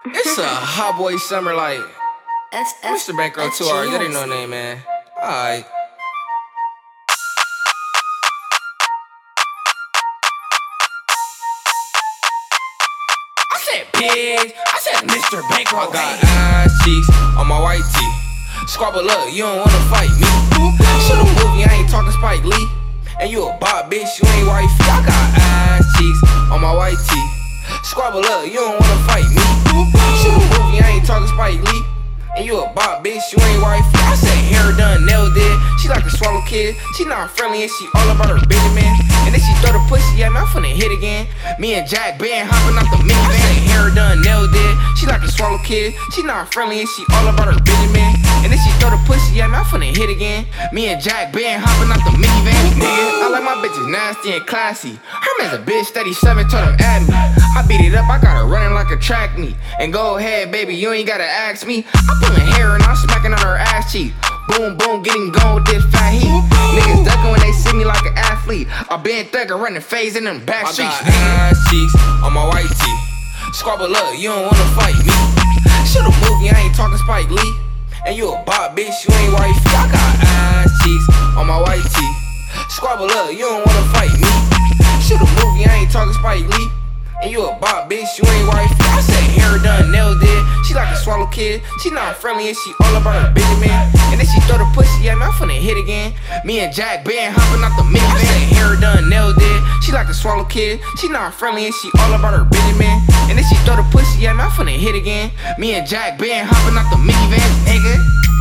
It's a hot boy summer like Mr. Bankroll Tour. You didn't know name, man. Alright. I said bitch, I said Mr. Bankroll. I got ass cheeks on my white tee. Squabble up, you don't wanna fight me. Shoulda movie, I ain't talking Spike Lee. And you a bot, bitch, you ain't wifey. I got ass cheeks on my white tee. Squabble up, you don't wanna fight me. Shoulda movie, I ain't talking Spike Lee. And you a bot, bitch, you ain't wifey. I said hair done, nail dead. She like a swallow kid. She not friendly and she all about her Benjamin. And then she throw the pussy at me, I'm finna hit again. Me and Jack Ben hopping out the minivan. I said hair done, nail dead. She like a swallow kid. She not friendly and she all about her Benjamin. And then she throw the pussy at me, I'm finna hit again. Me and Jack Ben hopping out the minivan. Nigga, I like my bitches nasty and classy. Her man's a bitch, steady 7 told him at me. I beat it up, I got her running like a track meet. And go ahead, baby, you ain't gotta ask me. I'm pulling hair and I'm smacking on her ass cheek. Boom, boom, getting gone with this fat heat. Niggas ducking when they see me like an athlete. I been thuggin', running phase in them back streets. I got ass cheeks on my white tee. Squabble up, you don't wanna fight me. Shoulda movie, I ain't talking Spike Lee. And you a bot, bitch, you ain't wifey. I got ass cheeks on my white tee. Squabble up, you don't wanna fight me. Shoulda movie, I ain't talking Spike Lee. And you a bot, bitch, you ain't wifey. I said hair done, nail dead. She like a swallow kid. She not friendly and she all about her Benjamin. And then she throw the pussy at me, I'm finna hit again. Me and Jack Ben hopping out the minivan. I said hair done, nail dead. She like a swallow kid. She not friendly and she all about her Benjamin. And then she throw the pussy at me, I'm finna hit again. Me and Jack Ben hopping out the minivan, nigga.